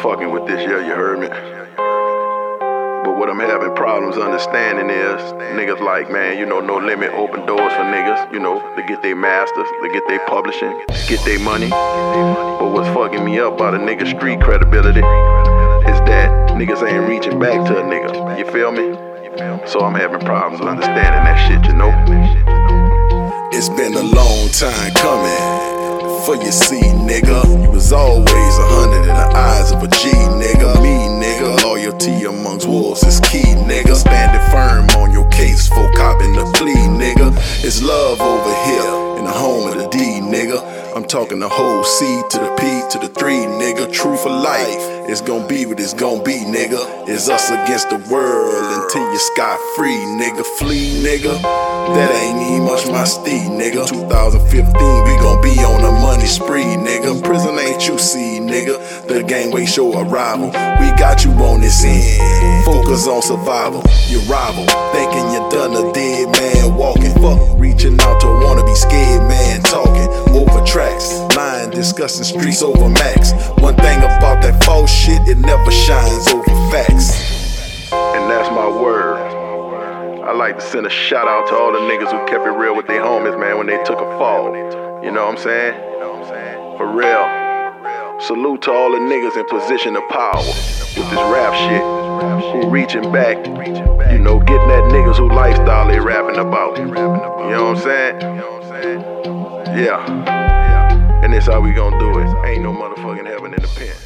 fucking with this, yeah, you heard me. But what I'm having problems understanding is niggas like, man, you know, No Limit open doors for niggas, you know, to get their masters, to get their publishing, get their money. But what's fucking me up about a nigga street credibility is that niggas ain't reaching back to a nigga, you feel me? So I'm having problems understanding that shit, you know? It's been a long time coming. For you see, nigga, you was always 100 in the eyes of a G, nigga. Me, nigga, loyalty amongst wolves is key, nigga. Standing firm on your case, for copping the plea, nigga. It's love over here in the home of the D, nigga. I'm talking the whole C to the P to the 3, nigga. True for life, it's gon' be what it's gon' be, nigga. It's us against the world until you scot free, nigga. Flee, nigga, that ain't even much my steed, nigga. 2015, we gon' be on a money spree, nigga. Prison ain't you see, nigga. The gang waits your arrival. We got you on this end. Focus on survival. Your rival, thinking you done a dead man walking. Fuck, reaching out to wanna be scared man talking. Over tracks, lying, discussing streets over max. One thing about that false shit, it never shines over facts. And that's my word. I like to send a shout out to all the niggas who kept it real with their homies, man, when they took a fall. You know what I'm saying? For real. Salute to all the niggas in position of power with this rap shit. Who reaching back, you know, getting at niggas who lifestyle they rapping about. You know what I'm saying? Yeah. And this how we gon' do it. Ain't no motherfucking heaven in the pen.